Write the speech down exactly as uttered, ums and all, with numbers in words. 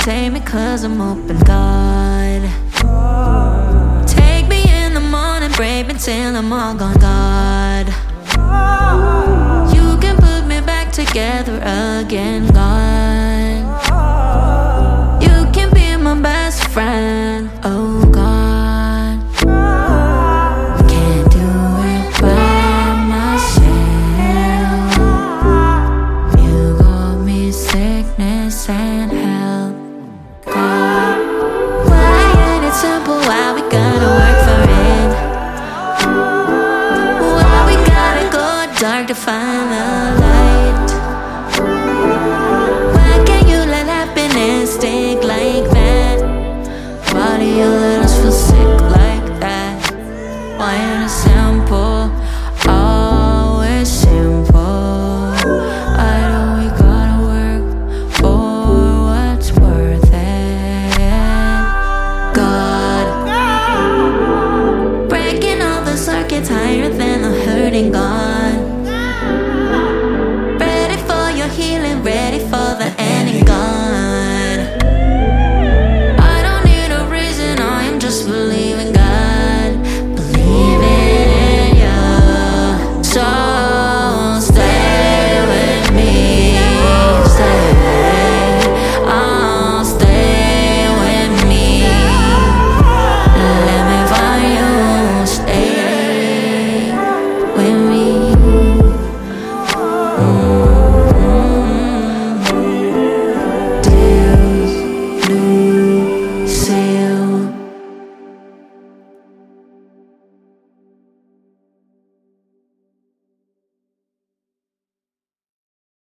take me cause I'm open, God. Take me in the morning, break me till I'm all gone, God. You can put me back together again, God. You can be my best friend, oh God. Can't do it by myself. You got me sickness and health, God. Why ain't it simple? Why we gotta work for it? Why we gotta go dark to find love?